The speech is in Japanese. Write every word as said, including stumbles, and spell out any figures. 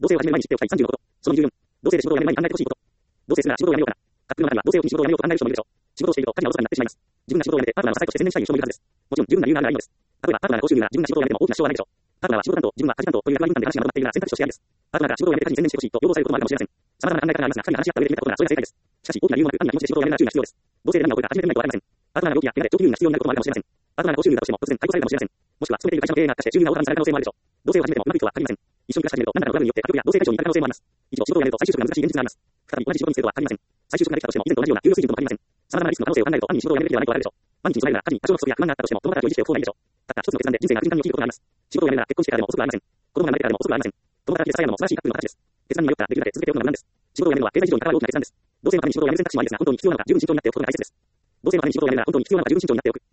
同棲を始める前に知っておきたいさんじゅうのこと。そのにじゅうよん、同棲で仕事を辞める前に考えてほしいこと。同棲するなら仕事を辞めようかな。架空の中には同棲を機に仕事を辞めようと考える人もいるでしょう。仕事をしていると家事がおろそかになってしまいます。自分が仕事を辞めてパートナーの支えとして専念したい人もいるはずです。もちろん十分な理由があればいいのです。例えばパートナーが高収入なら自分が仕事を辞めても大きな支障はないでしょう。パートナーは仕事担当、自分は家事担当という役割分担で話がまとまっているなら選択肢としてありです。パートナーが仕事を辞めて家事に専念してほしいと要望されることもあるかもしれません。様々な考え方がありますが、二人が話し合った上で決めたことならそれが正解です。しかし大きな理由もなく、単な気持ちで仕事を辞めるなら注意が必要です。同棲で何が起こるか初めてみないとわかりません。パートナーが病気や怪我で長期入院が必要になることもあるかもしれません。パートナーが高収入だとしても突然解雇されるかもしれません。もしくは勤めている会社の経営が悪化して収入が大幅に下がる可能性もあるでしょう。同棲を始めてもうまくいくとは限りません。一緒に暮らし始めると何らかのトラブルによって家族や同棲対象に至る可能性もあります。一度仕事を辞めると再就職が難しい現実があります。再び同じ仕事に就くとは限りません。再就職ができたとしても以前と同じような給与水準とも限りません。様々なリスクの可能性を考えると、単に仕事を辞めるべきではないとあるでしょう。毎日に備えるなら家事に多少の不足や不満があったとしても、共働きを維持しておく方がいいでしょう。たった一つの決断で人生が順調に起きることがあります。仕事を辞めるなら結婚してからでも遅くはありません。子供が生まれてからでも遅くはありません。共働きでさえやるのも素晴らしいカップルの形です。決断によったらできるだけ続けておくのが無難です。仕事を辞めるのは経済事情に関わる大きな決断です。同棲のために仕事を辞める選択肢もありですが、本当に必要なのか十分慎重になっておくことが大切です。同棲のために仕事を辞めるなら本当に必要なのか十分慎重になっておく。